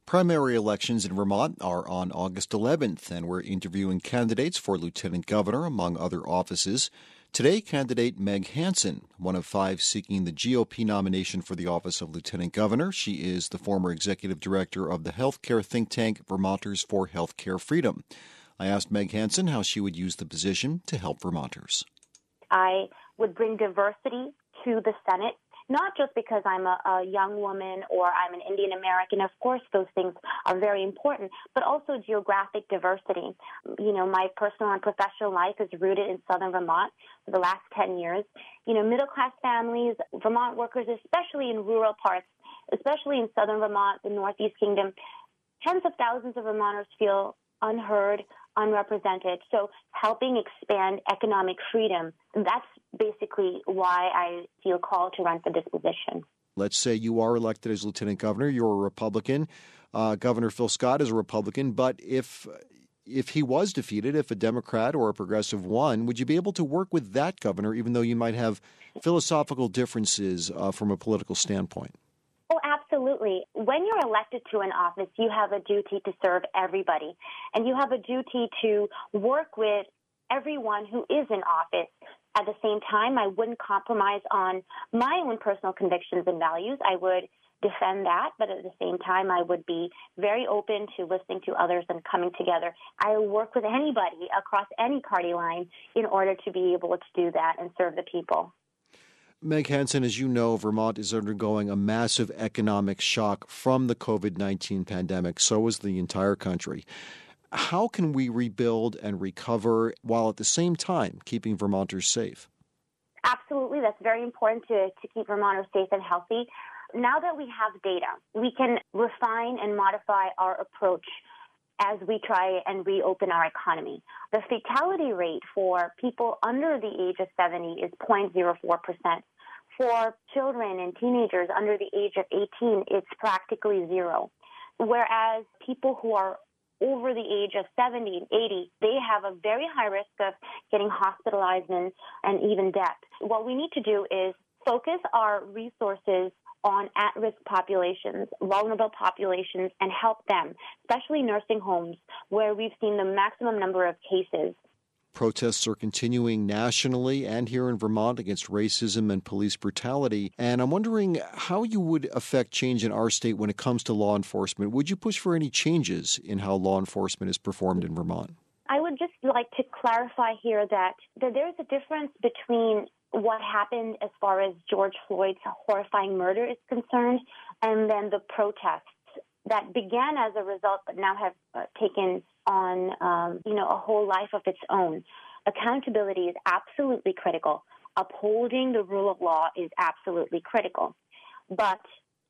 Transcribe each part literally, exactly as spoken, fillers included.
Primary elections in Vermont are on August eleventh, and we're interviewing candidates for lieutenant governor, among other offices. Today, candidate Meg Hansen, one of five seeking the G O P nomination for the office of lieutenant governor. She is the former executive director of the healthcare think tank Vermonters for Healthcare Freedom. I asked Meg Hansen how she would use the position to help Vermonters. I would bring diversity to the Senate. Not just because I'm a, a young woman or I'm an Indian American. Of course, those things are very important, but also geographic diversity. You know, my personal and professional life is rooted in southern Vermont for the last ten years. You know, middle-class families, Vermont workers, especially in rural parts, especially in southern Vermont, the Northeast Kingdom, tens of thousands of Vermonters feel unheard, unrepresented. So helping expand economic freedom, that's basically why I feel called to run for this position. Let's say you are elected as lieutenant governor. You're a Republican. Uh, Governor Phil Scott is a Republican. But if if he was defeated, if a Democrat or a progressive won, would you be able to work with that governor, even though you might have philosophical differences uh, from a political standpoint? Oh, absolutely. When you're elected to an office, you have a duty to serve everybody, and you have a duty to work with everyone who is in office. At the same time, I wouldn't compromise on my own personal convictions and values. I would defend that, but at the same time, I would be very open to listening to others and coming together. I work with anybody across any party line in order to be able to do that and serve the people. Meg Hansen, as you know, Vermont is undergoing a massive economic shock from the covid nineteen pandemic. So is the entire country. How can we rebuild and recover while at the same time keeping Vermonters safe? Absolutely. That's very important to, to keep Vermonters safe and healthy. Now that we have data, we can refine and modify our approach as we try and reopen our economy. The fatality rate for people under the age of seventy is zero point zero four percent. For children and teenagers under the age of eighteen, it's practically zero. Whereas people who are over the age of seventy and eighty, they have a very high risk of getting hospitalized and, and even death. What we need to do is focus our resources on at-risk populations, vulnerable populations, and help them, especially nursing homes, where we've seen the maximum number of cases. Protests are continuing nationally and here in Vermont against racism and police brutality. And I'm wondering how you would affect change in our state when it comes to law enforcement. Would you push for any changes in how law enforcement is performed in Vermont? I would just like to clarify here that, that there's a difference between what happened as far as George Floyd's horrifying murder is concerned and then the protests that began as a result but now have uh, taken on, um, you know, a whole life of its own. Accountability is absolutely critical. Upholding the rule of law is absolutely critical. But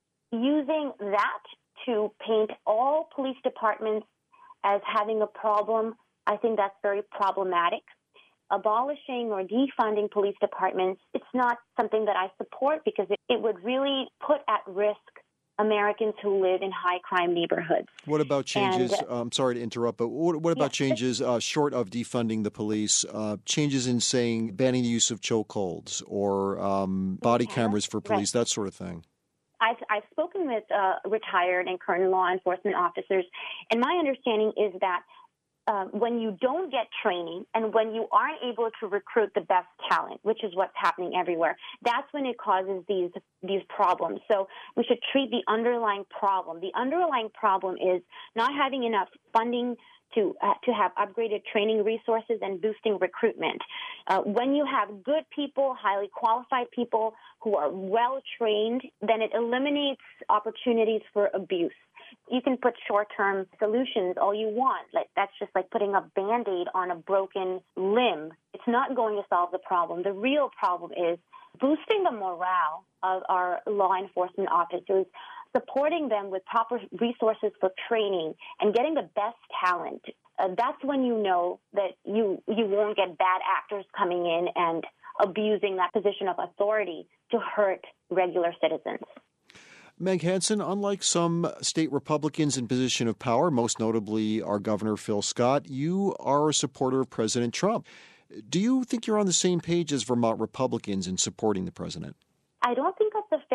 using that to paint all police departments as having a problem, I think that's very problematic. Abolishing or defunding police departments, it's not something that I support because it, it would really put at risk Americans who live in high-crime neighborhoods. What about changes, and, uh, I'm sorry to interrupt, but what, what about yeah, changes uh, short of defunding the police, uh, changes in, saying, banning the use of chokeholds or um, body yeah, cameras for police, right. that sort of thing? I've, I've spoken with uh, retired and current law enforcement officers, and my understanding is that Uh, when you don't get training and when you aren't able to recruit the best talent, which is what's happening everywhere, that's when it causes these these problems. So we should treat the underlying problem. The underlying problem is not having enough funding to uh, to have upgraded training resources and boosting recruitment. Uh, when you have good people, highly qualified people who are well-trained, then it eliminates opportunities for abuse. You can put short-term solutions all you want. Like that's just like putting a Band-Aid on a broken limb. It's not going to solve the problem. The real problem is boosting the morale of our law enforcement officers, supporting them with proper resources for training, and getting the best talent. Uh, that's when you know that you, you won't get bad actors coming in and abusing that position of authority to hurt regular citizens. Meg Hansen, unlike some state Republicans in position of power, most notably our Governor Phil Scott, you are a supporter of President Trump. Do you think you're on the same page as Vermont Republicans in supporting the president? I don't think that's a fair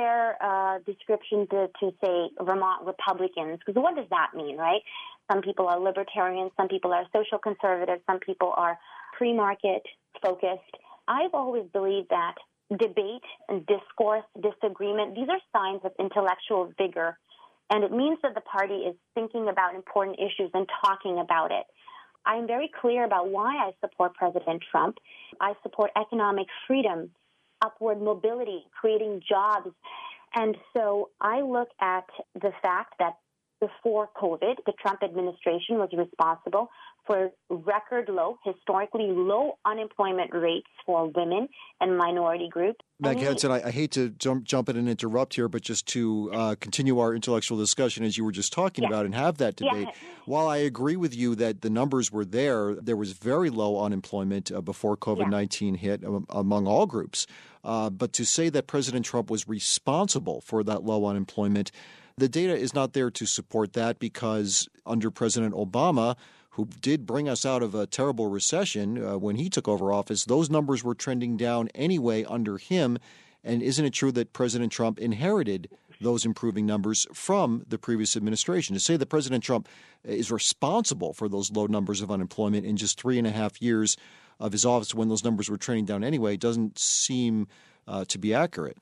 fair uh, description to, to say Vermont Republicans, because what does that mean, right? Some people are libertarians, some people are social conservatives, some people are free market focused. I've always believed that debate and discourse, disagreement, these are signs of intellectual vigor, and it means that the party is thinking about important issues and talking about it. I'm very clear about why I support President Trump. I support economic freedom, upward mobility, creating jobs. And so I look at the fact that before COVID, the Trump administration was responsible for record low, historically low unemployment rates for women and minority groups. Meg Hansen, I, I hate to jump, jump in and interrupt here, but just to uh, continue our intellectual discussion as you were just talking yeah. about and have that debate. Yeah. While I agree with you that the numbers were there, there was very low unemployment uh, before COVID nineteen yeah. hit um, among all groups. Uh, but to say that President Trump was responsible for that low unemployment, the data is not there to support that, because under President Obama, who did bring us out of a terrible recession uh, when he took over office, those numbers were trending down anyway under him. And isn't it true that President Trump inherited those improving numbers from the previous administration? To say that President Trump is responsible for those low numbers of unemployment in just three and a half years of his office when those numbers were trending down anyway doesn't seem uh, to be accurate.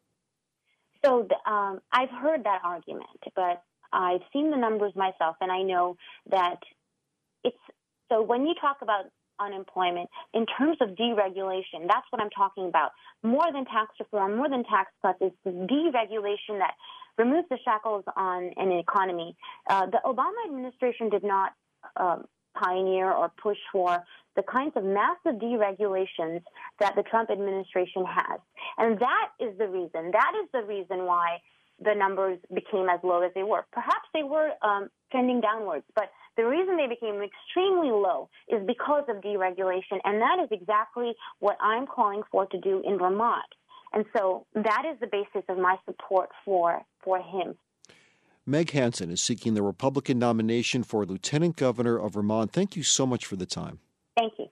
So um, I've heard that argument, but I've seen the numbers myself, and I know that it's so when you talk about unemployment in terms of deregulation, that's what I'm talking about. More than tax reform, more than tax cuts, is the deregulation that removes the shackles on an economy. Uh, the Obama administration did not um, pioneer or push for the kinds of massive deregulations that the Trump administration has. And that is the reason. That is the reason why the numbers became as low as they were. Perhaps they were um, trending downwards, but the reason they became extremely low is because of deregulation, and that is exactly what I'm calling for to do in Vermont. And so that is the basis of my support for, for him. Meg Hansen is seeking the Republican nomination for Lieutenant Governor of Vermont. Thank you so much for the time. Thank you.